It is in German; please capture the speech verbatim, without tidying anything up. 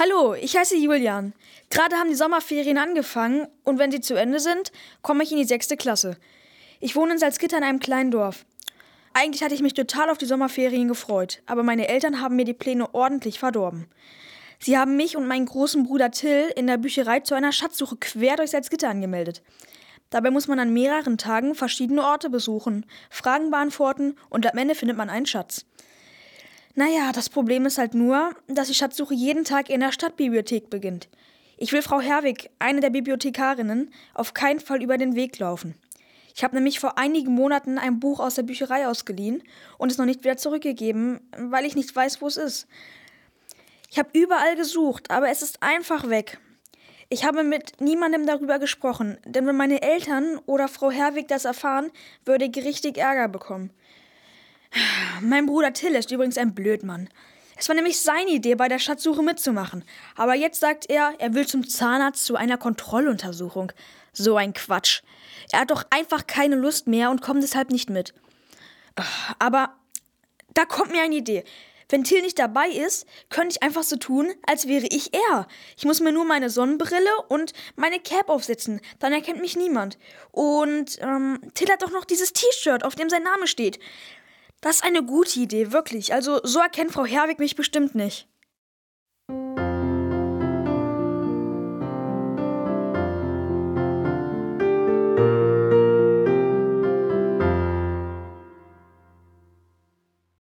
Hallo, ich heiße Julian. Gerade haben die Sommerferien angefangen und wenn sie zu Ende sind, komme ich in die sechste Klasse. Ich wohne in Salzgitter in einem kleinen Dorf. Eigentlich hatte ich mich total auf die Sommerferien gefreut, aber meine Eltern haben mir die Pläne ordentlich verdorben. Sie haben mich und meinen großen Bruder Till in der Bücherei zu einer Schatzsuche quer durch Salzgitter angemeldet. Dabei muss man an mehreren Tagen verschiedene Orte besuchen, Fragen beantworten und am Ende findet man einen Schatz. Naja, das Problem ist halt nur, dass die Schatzsuche jeden Tag in der Stadtbibliothek beginnt. Ich will Frau Herwig, eine der Bibliothekarinnen, auf keinen Fall über den Weg laufen. Ich habe nämlich vor einigen Monaten ein Buch aus der Bücherei ausgeliehen und es noch nicht wieder zurückgegeben, weil ich nicht weiß, wo es ist. Ich habe überall gesucht, aber es ist einfach weg. Ich habe mit niemandem darüber gesprochen, denn wenn meine Eltern oder Frau Herwig das erfahren, würde ich richtig Ärger bekommen. Mein Bruder Till ist übrigens ein Blödmann. Es war nämlich seine Idee, bei der Schatzsuche mitzumachen. Aber jetzt sagt er, er will zum Zahnarzt zu einer Kontrolluntersuchung. So ein Quatsch. Er hat doch einfach keine Lust mehr und kommt deshalb nicht mit. Aber da kommt mir eine Idee. Wenn Till nicht dabei ist, könnte ich einfach so tun, als wäre ich er. Ich muss mir nur meine Sonnenbrille und meine Cap aufsetzen. Dann erkennt mich niemand. Und ähm, Till hat doch noch dieses T-Shirt, auf dem sein Name steht. Das ist eine gute Idee, wirklich. Also so erkennt Frau Herwig mich bestimmt nicht.